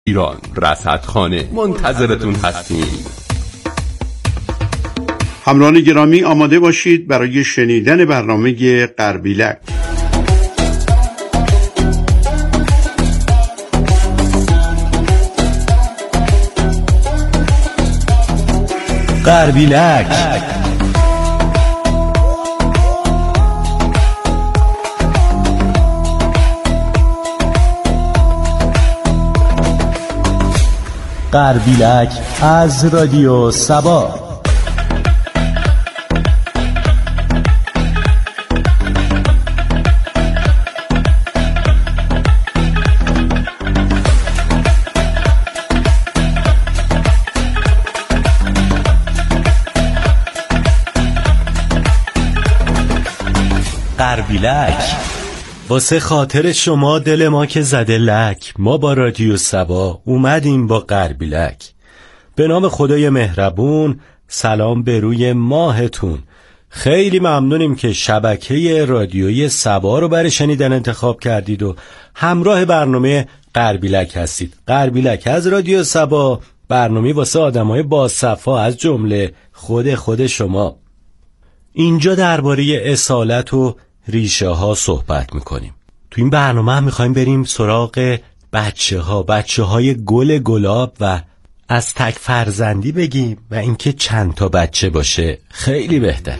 ایران رصدخانه منتظرتون هستیم. همراهان گرامی آماده باشید برای شنیدن برنامه غربیلک. غربیلک غربیلک از رادیو سبا. غربیلک واسه خاطر شما دل ما که زده لک، ما با رادیو سبا اومدیم با غربیلک. به نام خدای مهربون، سلام به روی ماهتون. خیلی ممنونیم که شبکه رادیویی سبا رو برای شنیدن انتخاب کردید و همراه برنامه غربیلک هستید. غربیلک از رادیو سبا، برنامه واسه آدمای با صفا از جمله خود شما. اینجا درباره اصالت و ریشه ها صحبت میکنیم. تو این برنامه هم میخوایم بریم سراغ بچه های گلاب و از تک فرزندی بگیم و اینکه چند تا بچه باشه خیلی بهتره.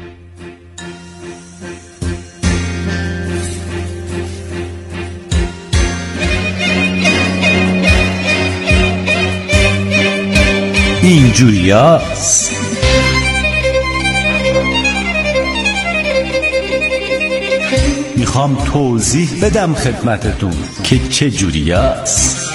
اینجوریاست. میخوام توضیح بدم خدمتتون که چه جوریاست.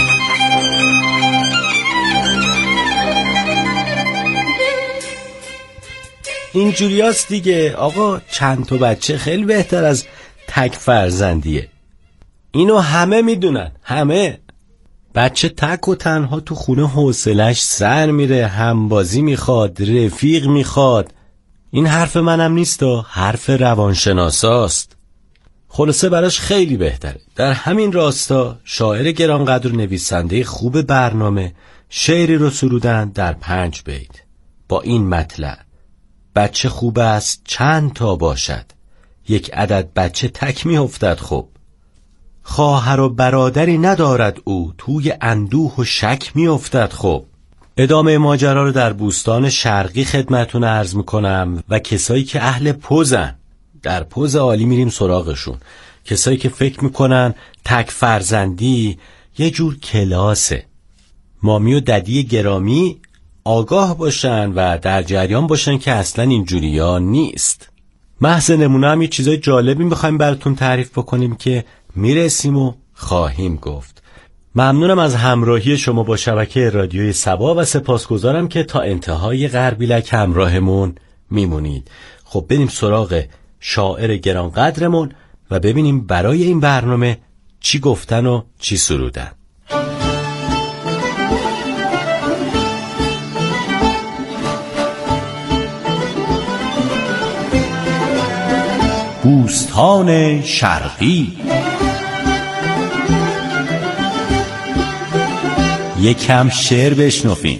اینجوریاست دیگه آقا. چند تا بچه خیلی بهتر از تک فرزندیه. اینو همه میدونن، همه. بچه تک و تنها تو خونه حوصله‌اش سر میره، همبازی میخواد، رفیق میخواد. این حرف منم نیست، حرف روانشناساست. خلاصه براش خیلی بهتره. در همین راستا شاعر گرانقدر و نویسنده خوب برنامه شعری رو سرودن در 5 بیت با این مطلع: بچه خوب است چند تا باشد، یک عدد بچه تک می افتد خب. خواهر و برادری ندارد او، توی اندوه و شک می افتد خب. ادامه ماجرا رو در بوستان شرقی خدمتون عرض میکنم و کسایی که اهل پوزن، در پوز عالی میریم سراغشون. کسایی که فکر میکنن تک فرزندی یه جور کلاسه، مامی و ددی گرامی آگاه باشن و در جریان باشن که اصلا اینجوریا نیست. محض نمونه هم یه چیزای جالبی میخوایم براتون تعریف بکنیم که میرسیم و خواهیم گفت. ممنونم از همراهی شما با شبکه رادیوی سبا و سپاسگزارم که تا انتهای غربیلک همراهمون میمونید. خب بریم سراغ شاعر گرانقدرمون و ببینیم برای این برنامه چی گفتن و چی سرودن. بوستان شرقی. یکم شعر بشنویم.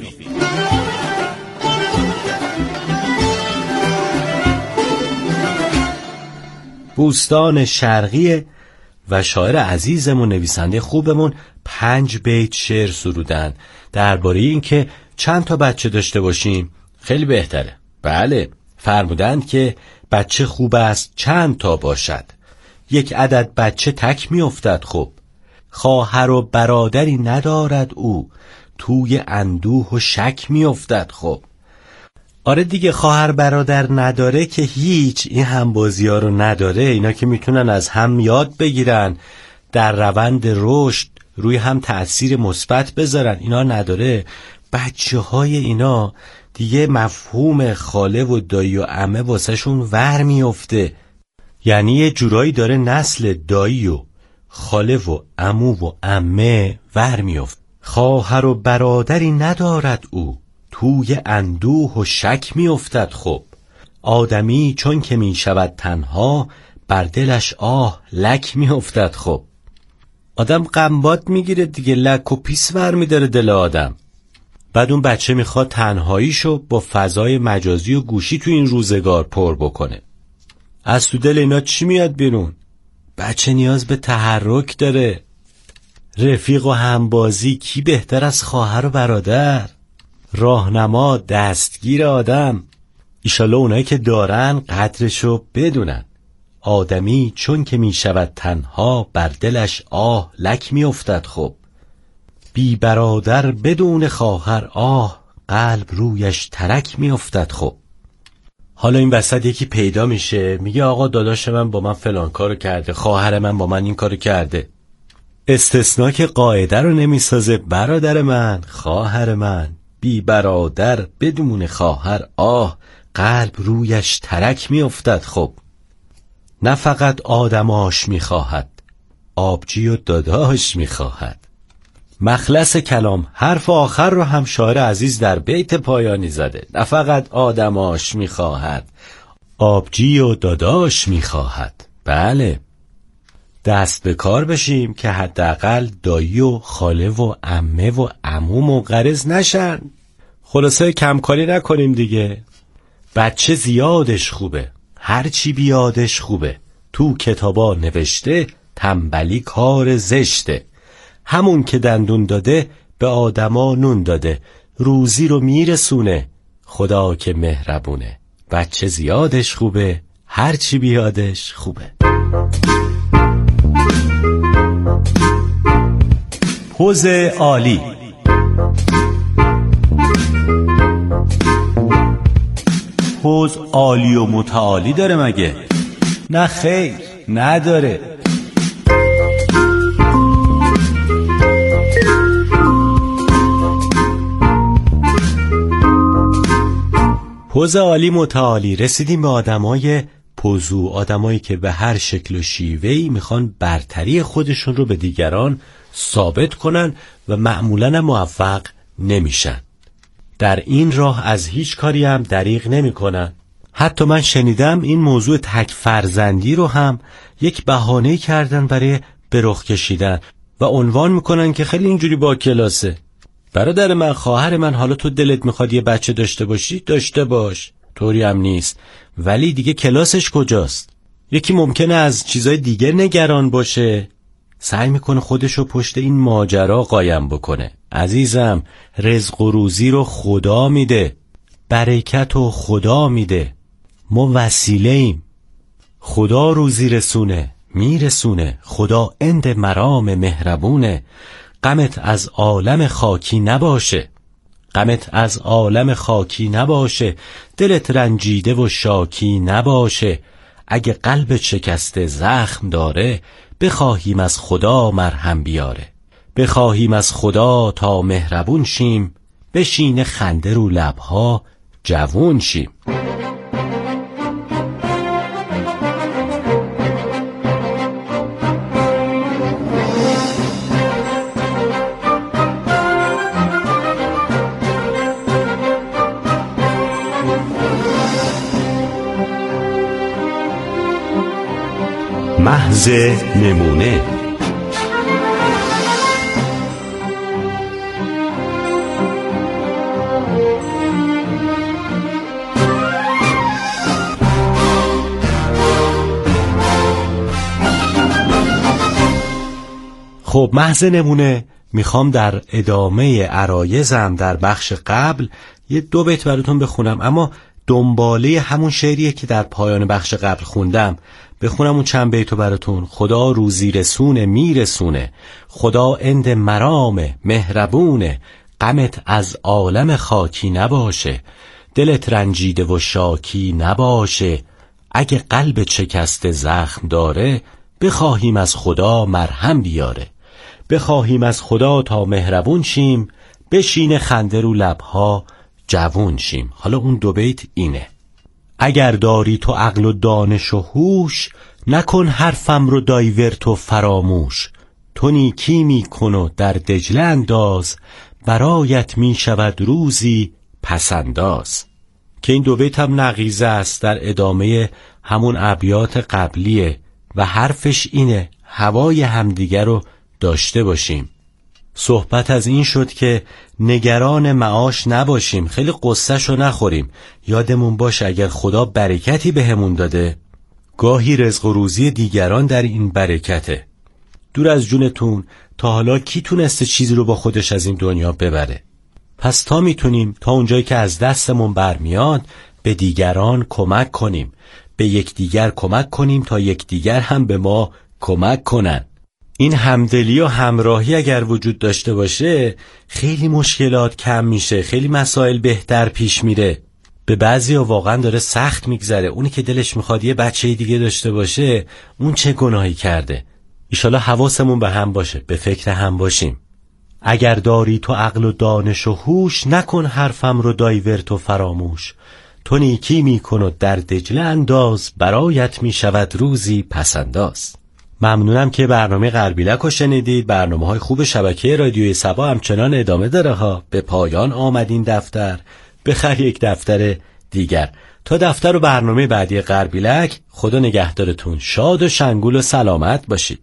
بوستان شرقی و شاعر عزیزمون، نویسنده خوبمون 5 بیت شعر سرودن درباره این که چند تا بچه داشته باشیم خیلی بهتره. بله، فرمودند که بچه خوب است چند تا باشد، یک عدد بچه تک می افتد خب. خواهر و برادری ندارد او، توی اندوه و شک می افتد خب. آره دیگه، خواهر برادر نداره که هیچ، این همبازی ها رو نداره. اینا که میتونن از هم یاد بگیرن، در روند رشد روی هم تأثیر مثبت بذارن، اینا نداره. بچه های اینا دیگه مفهوم خاله و دایی و عمه واسه شون ور میفته. یعنی یه جورایی داره نسل دایی و خاله و عمو و عمه ور میفته. خواهر و برادری ندارد او، توی اندوه و شک می افتد خب. آدمی چون که می شود تنها، بر دلش آه لک می افتد خب. آدم غمباد میگیره دیگه، لک و پیس برمی‌داره دل آدم. بعد اون بچه میخواد تنهاییشو با فضای مجازی و گوشی تو این روزگار پر بکنه. از تو دل اینا چی میاد بیرون؟ بچه نیاز به تحرک داره. رفیق و همبازی کی بهتر از خواهر و برادر؟ راهنما، دستگیر آدم. ایشالا اونایی که دارن قدرشو بدونن. آدمی چون که میشود تنها، بر دلش آه لک میافتد. خب بی برادر بدون خواهر، آه قلب رویش ترک میافتد. خب حالا این وسط یکی پیدا میشه میگه آقا داداش من با من فلان کارو کرده، خواهر من با من این کارو کرده. استثناء که قاعده رو نمیسازه. برادر من، خواهر من، بی برادر بدون خواهر، آه قلب رویش ترک میافتد. خب نه فقط آدماش میخواهد، آبجی و داداش میخواهد. مخلص کلام حرف آخر رو هم شاعر عزیز در بیت پایانی زده. نه فقط آدماش میخواهد، آبجی و داداش میخواهد. بله، دست به کار بشیم که حداقل دایی و خاله و عمه و عموم و غرض نشن. خلاصه کمکاری نکنیم دیگه. بچه زیادش خوبه، هرچی بیادش خوبه. تو کتابا نوشته تنبلی کار زشته. همون که دندون داده به آدما نون داده. روزی رو میرسونه، خدا که مهربونه. بچه زیادش خوبه، هرچی بیادش خوبه. پوز عالی. پوز عالی و متعالی داره مگه؟ نه خیر، نداره. پوز عالی متعالی. رسیدیم به آدمای پوزو، آدمایی که به هر شکل و شیوهی میخوان برتری خودشون رو به دیگران ثابت کنن و معمولاً موفق نمیشن. در این راه از هیچ کاری هم دریغ نمیکنن. حتی من شنیدم این موضوع تک فرزندی رو هم یک بهانه کردن برای به رخ کشیدن و عنوان میکنن که خیلی اینجوری با کلاسه. برادر من، خواهر من، حالا تو دلت میخواد یه بچه داشته باشی، داشته باش، طوری هم نیست، ولی دیگه کلاسش کجاست؟ یکی ممکنه از چیزای دیگه نگران باشه، سعی میکنه خودشو پشت این ماجرا قایم بکنه. عزیزم، رزق و روزی رو خدا میده، برکت رو خدا میده، ما وسیله ایم. خدا روزی رسونه، میرسونه، خدا اند مرام مهربونه. غمت از عالم خاکی نباشه، غمت از عالم خاکی نباشه. دلت رنجیده و شاکی نباشه. اگه قلبت شکسته زخم داره، بخواهیم از خدا مرهم بیاره. بخواهیم از خدا تا مهربون شیم، بشینه خنده رو لبها جوون شیم. محض نمونه. خب محض نمونه میخوام در ادامه عرایزم در بخش قبل یه 2 بیت براتون بخونم، اما دنباله همون شعریه که در پایان بخش قبل خوندم. بخونم اون چند بیتو براتون. خدا روزی رسونه میرسونه، خدا اند مرامه مهربونه. غمت از عالم خاکی نباشه، دلت رنجیده و شاکی نباشه. اگه قلبت شکسته زخم داره، بخواهیم از خدا مرهم بیاره. بخواهیم از خدا تا مهربون شیم، بشین خنده رو لبها جوون شیم. حالا اون 2 بیت اینه: اگر داری تو عقل و دانش و هوش، نکن حرفم رو دایورت و فراموش. تو نیکی می کن و در دجله انداز، برایت می شود روزی پسنداز. که این 2 بیت هم نغیزه است در ادامه همون ابیات قبلیه و حرفش اینه هوای همدیگر رو داشته باشیم. صحبت از این شد که نگران معاش نباشیم، خیلی قصه‌شو نخوریم. یادمون باشه اگر خدا برکتی بهمون داده، گاهی رزق و روزی دیگران در این برکته. دور از جونتون، تا حالا کی تونسته چیزی رو با خودش از این دنیا ببره؟ پس تا میتونیم، تا اونجایی که از دستمون برمیاد، به دیگران کمک کنیم، به یکدیگر کمک کنیم تا یکدیگر هم به ما کمک کنن. این همدلی و همراهی اگر وجود داشته باشه، خیلی مشکلات کم میشه، خیلی مسائل بهتر پیش میره. به بعضیا واقعا داره سخت میگذره. اونی که دلش میخواد یه بچه دیگه داشته باشه، اون چه گناهی کرده؟ ایشالا حواسمون به هم باشه، به فکر هم باشیم. اگر داری تو عقل و دانش و هوش، نکن حرفم رو دایورت و فراموش. تو نیکی میکن و در دجله انداز، برایت میشود روزی پسنداز. ممنونم که برنامه غربیلک رو شنیدید. برنامه‌های خوب شبکه رادیوی صبا همچنان ادامه داره ها. به پایان آمد این دفتر، بخر یک دفتر دیگر. تا دفتر و برنامه بعدی غربیلک، خدا نگهدارتون. شاد و شنگول و سلامت باشید.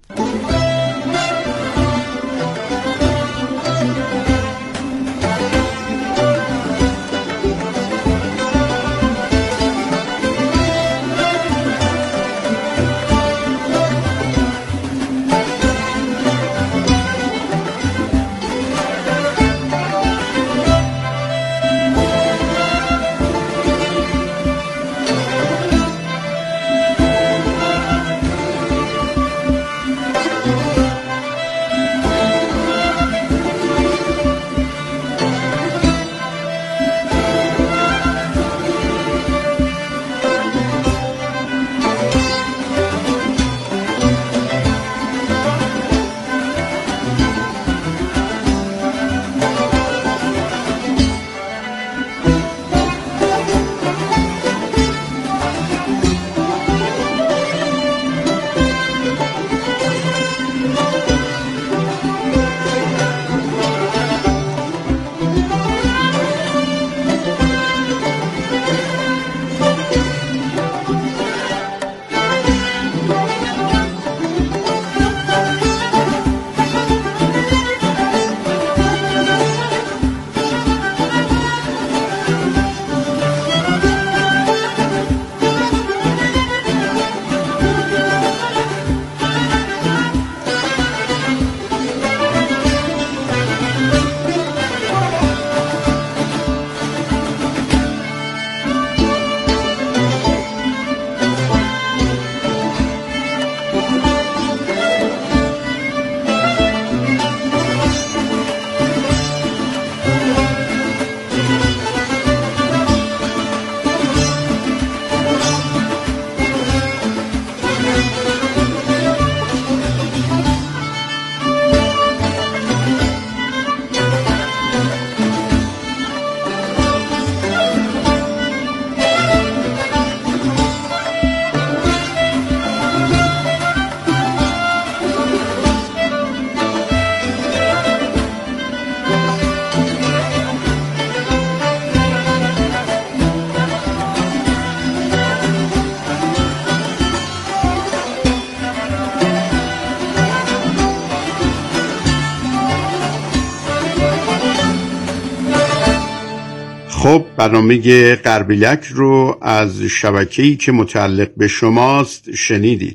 خب برنامه غربیلک رو از شبکه‌ای که متعلق به شماست شنیدید.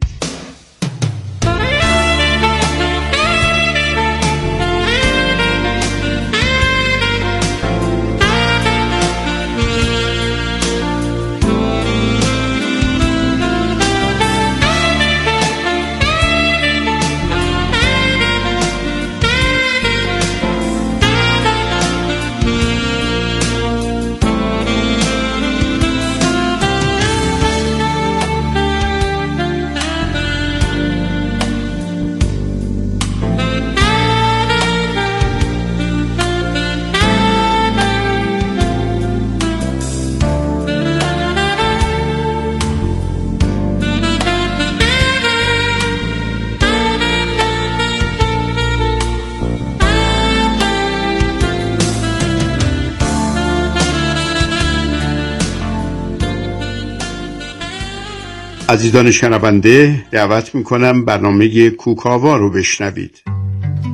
عزیزان شنونده، دعوت میکنم برنامه کوکاوا رو بشنوید.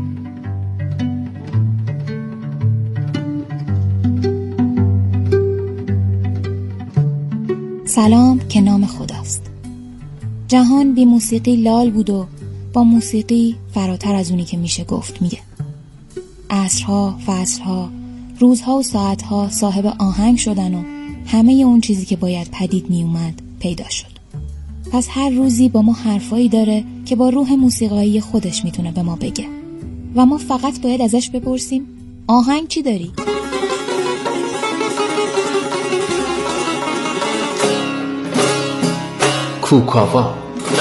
سلام که نام خداست. جهان بی موسیقی لال بود و با موسیقی فراتر از اونی که میشه گفت میگه. عصرها، فصلها، روزها و ساعتها صاحب آهنگ شدن و همه اون چیزی که باید پدید میومد پیدا شد. پس هر روزی با ما حرفایی داره که با روح موسیقایی خودش میتونه به ما بگه و ما فقط باید ازش بپرسیم آهنگ چی داری؟ کوکاوا.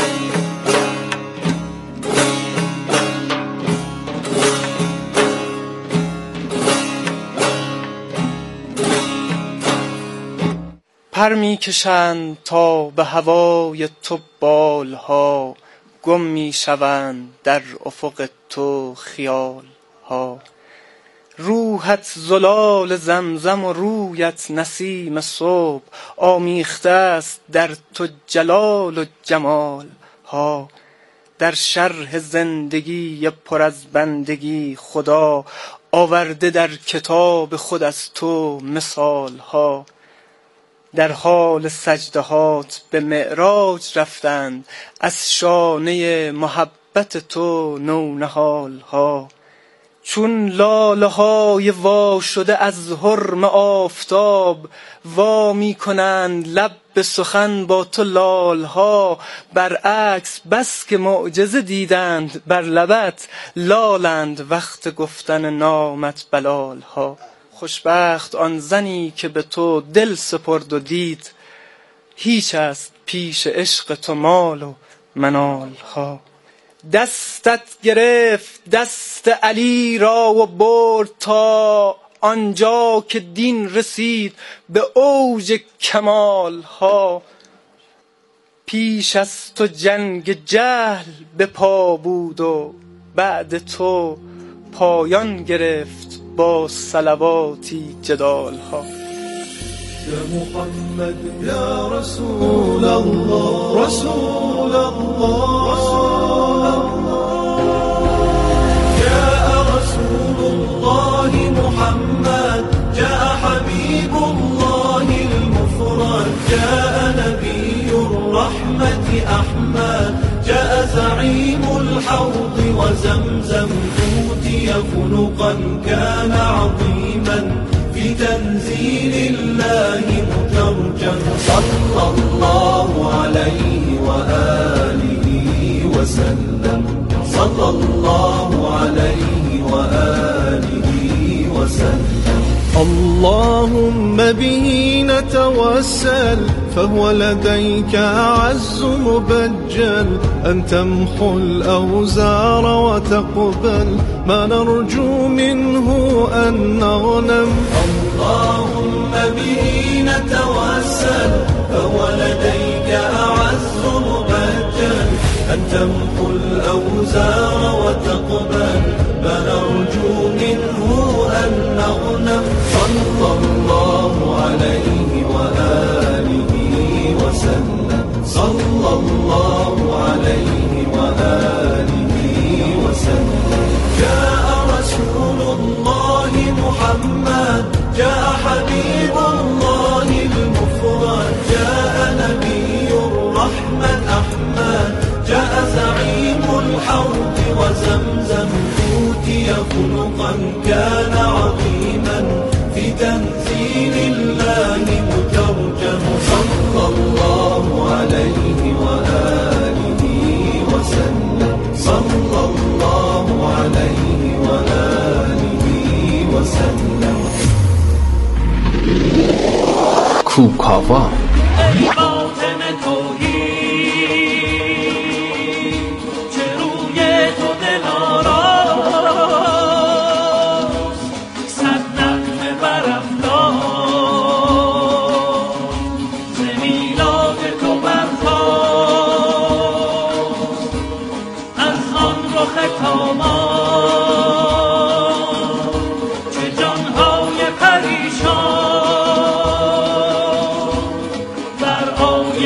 پر می کشند تا به هوای تو بالها، گم می شوند در افق تو خیالها. روحت زلال زمزم و رویت نسیم صبح، آمیخته است در تو جلال و جمال ها. در شرح زندگی پر از بندگی خدا، آورده در کتاب خود از تو مثال ها. در حال سجدهات به معراج رفتند، از شانه محبت تو نونهال ها. چون لاله های وا شده از حرم آفتاب، وا می کنند لب به سخن با تو لال ها. برعکس بس که معجزه دیدند بر لبت، لالند وقت گفتن نامت بلال ها. خوشبخت آن زنی که به تو دل سپرد و دید، هیچ است پیش عشق تو مال و منال ها. دستت گرفت دست علی را و برد تا آنجا که دین رسید به اوج کمال ها. پیش از تو جنگ جهل به پا بود و بعد تو پایان گرفت با صلواتی جدال ها. يا محمد يا رسول الله رسول الله رسول الله، جاء رسول الله محمد، جاء حبيب الله المفرد، جاء نبي الرحمة أحمد، جاء زعيم الحوض وزمزم، أوتي خلقا كان عظيما في تنزيل الله مترجم، صلى الله عليه وآله وسلم، صلى الله عليه وآله وسلم. اللهم به نتوسل، فهو لديك أعز مبجل، أن تمحو الأوزار وتقبل ما نرجو منه أن نغنم. اللهم به نتوسل، فهو لديك أعز مبجل، أن تمحو الأوزار وتقبل ما نرجو منه أن نغنم. صلى الله عليه وآله وسلم، صلى الله عليه وآله وسلم. جاء رسول الله محمد، جاء حبيب الله المفرد، جاء نبي الرحمة أحمد، جاء زعيم الحوض وزمزم، أوتي خلقا كان عظيما في تنزيل الله مترجم، صلى الله عليه وآله وسلم، صلى الله عليه وآله وسلم. کوکاوا. بر آن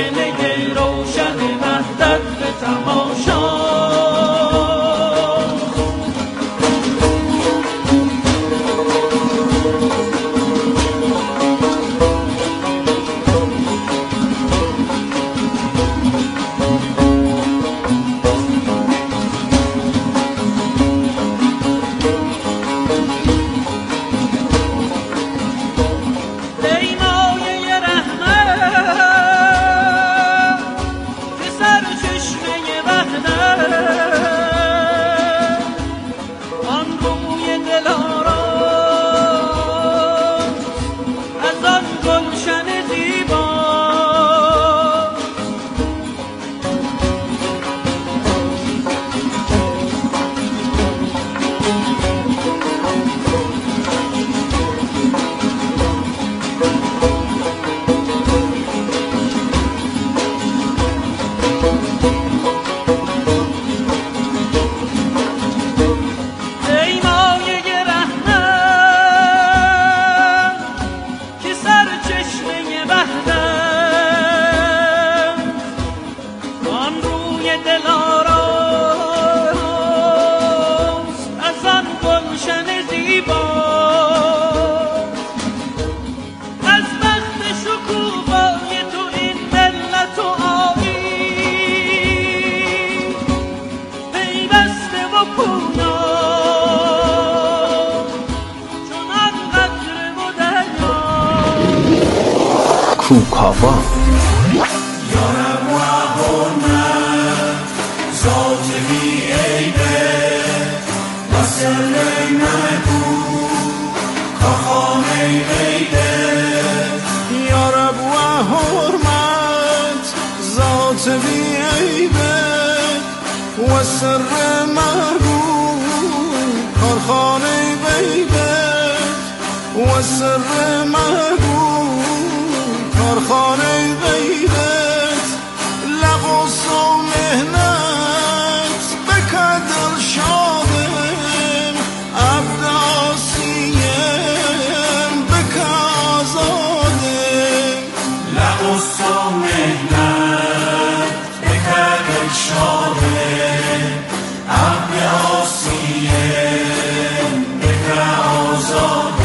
کوکاوا. یارب و حرمت ذات بی عیبه و سر مگو کاخانه غیبه. یارب و حرمت ذات بی عیبه و سر مگو کارخانه غیبه و سر مگو کارخانه غیبت. لغوص و مهنت بکدر شادم عبد آسیم بک آزادم. لغوص و مهنت بکدر شادم عبد آسیم بک آزادم.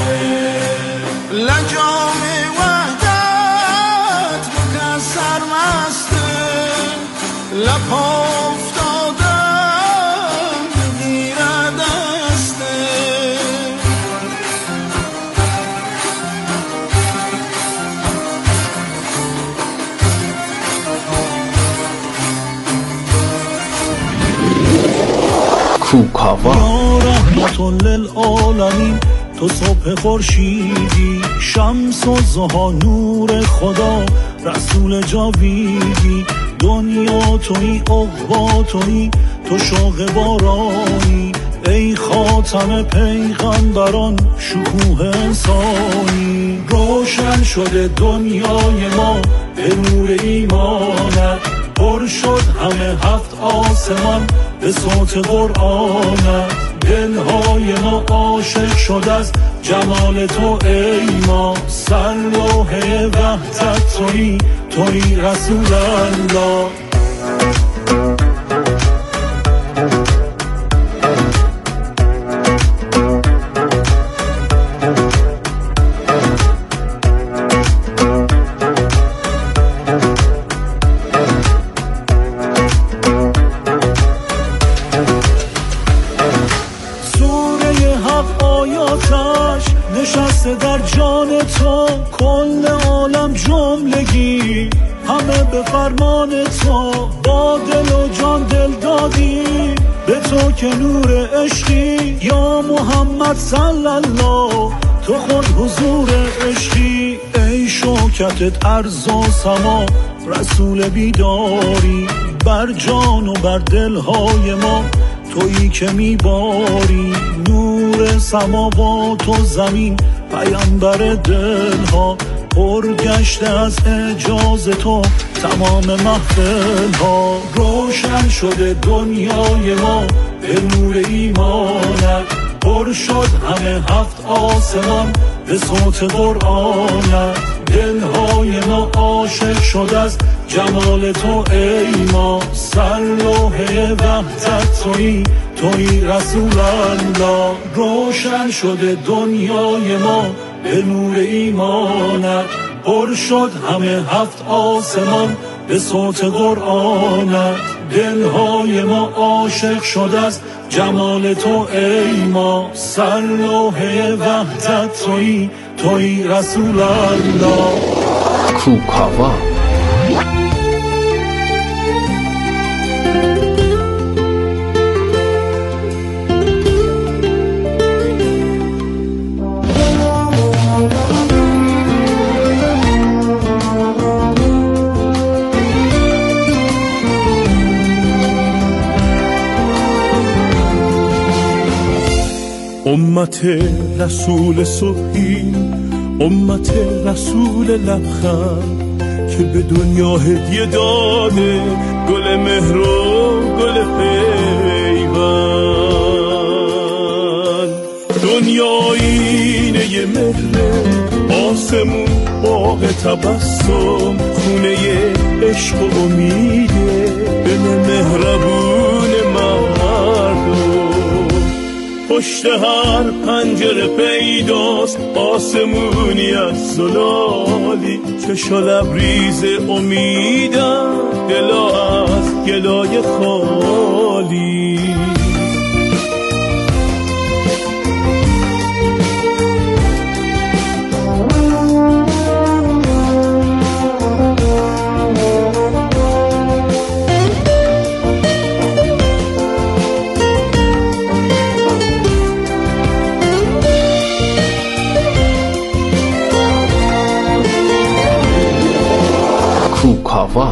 لجام وحدت بکن سرمستم لپا افتادم بگیر دستم. کوکاوا. یا رحمت للعالمین تو صبح خورشیدی شمس و ضحی نور خدا رسول جاویدی. دنیا تویی عقبی تویی تو شوق بارانی ای خاتم پیغمبران شکوه انسانی. روشن شده دنیای ما به نور ایمانت پر شد همه هفت آسمان به صوت قرآنت. دلهای ما عاشق شد از جمال تو ای ما سر لوح وحدت تویی تویی رسول الله. نشسته در جان تو کل عالم جملگی همه به فرمان تو با دل و جان دل دادی به تو که نور عشقی یا محمد صلی الله تو خود حضور عشقی. ای شوکتت ارض و سما رسول بیداری بر جان و بر دلهای ما تویی که میباری. نور سماوات و زمین پیامبر دلها پر گشته از اعجاز تو تمام محفل ها. روشن شده دنیای ما به نور ایمانت پر شد همه هفت آسمان به صوت قرآنت. دلهای ما عاشق شد از جمال تو ای ما سر لوح وحدت تویی تویی رسول الله. روشن شده دنیای ما به نور ایمانت پر شد همه هفت آسمان به صوت قرآنت. دلهای ما عاشق شد از جمال تو ای ما سر لوح وحدت تویی تویی رسول الله. کوکاوا. امت رسول صبحی امت رسول لبخند که به دنیا هدیه داده گل مهر و گل پیوند. دنیا اینه مهر آسمون باغ تبسم خونه عشق و امیده دل مهربون مردم. پشت هر پنجره پیداست آسمونی از زلالی چشم لبریز امیدم دلا از گلای خالی. کوکاوا.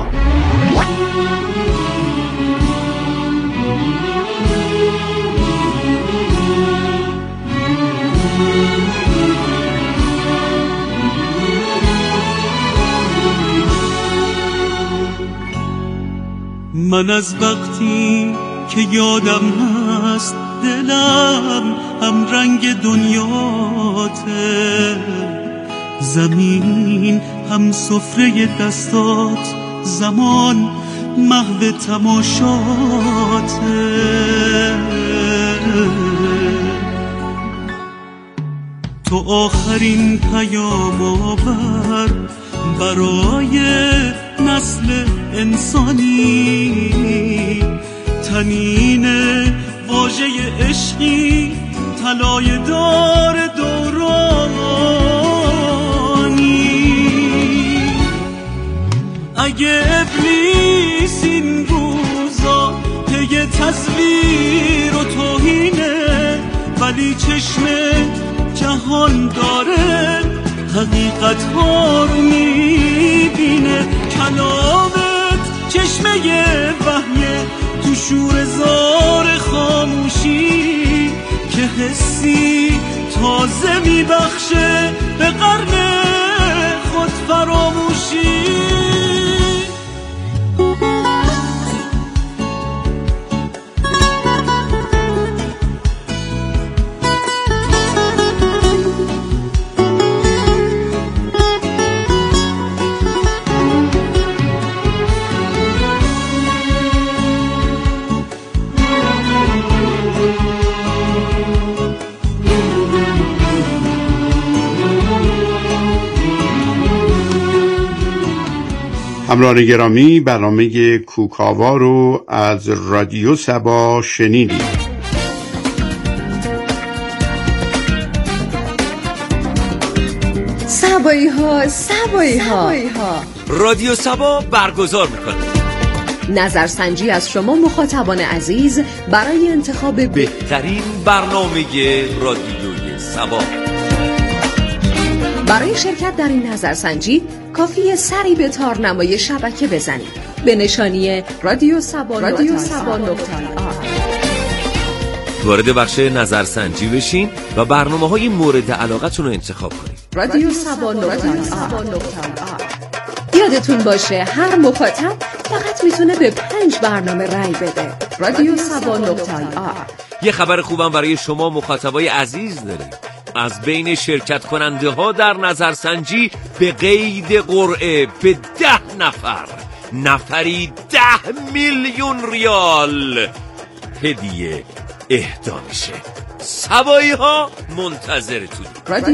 من از وقتی که یادم هست دلم هم رنگ دنیاته، زمین هم سفره دستات، زمان محو تماشاته. تو آخرین پیام آور برای نسل انسانی، تنین واژه عشقی طلای دار دورانی. اگه ابلیس این روزا پی تصویر و توهینه، ولی چشم جهان داره حقیقت ها رو میبینه. کلامت چشمه وحیه تو شور زار خاموشی، که حسی تازه میبخشه به قرن خود فراموشی. همراهان گرامی، برنامه کوکاوا رو از رادیو سبا شنیدید. سبایی ها رادیو سبا برگزار میکنه نظرسنجی از شما مخاطبان عزیز برای انتخاب بهترین برنامه رادیوی سبا. برای شرکت در این نظرسنجی کافیه سری به تارنمای شبکه بزنید به نشانی رادیو سبا. وارد بخش نظرسنجی بشین و برنامه‌های مورد علاقتون رو انتخاب کنید. رادیو سبا. یادتون باشه هر مخاطب فقط میتونه به 5 برنامه رای بده. رادیو سبا. یه خبر خوبم برای شما مخاطبای عزیز داریم. از بین شرکت کننده ها در نظرسنجی به قید قرعه به 10 نفری 10 میلیون ریال هدیه اهدا میشه. سبایی ها منتظرتون.